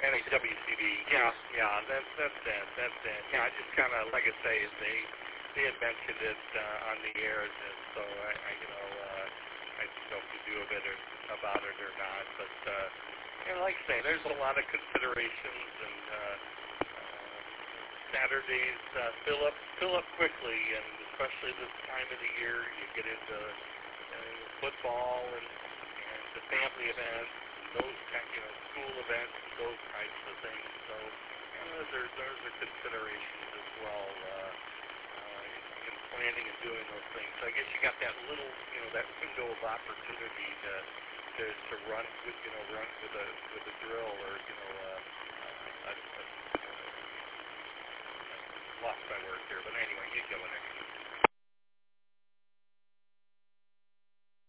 NHWCD. That's it. Yeah, I just kind of, like I say, they had mentioned it on the air, and so I didn't know if you knew about it or not. But like I say, there's a lot of considerations, and Saturdays fill up quickly, and especially this time of the year, you get into football and the family events, and those school events, and those types of things. So those are considerations as well in planning and doing those things. So I guess you got that little, that window of opportunity to run with a drill or lost my word here, but anyway, you go in there.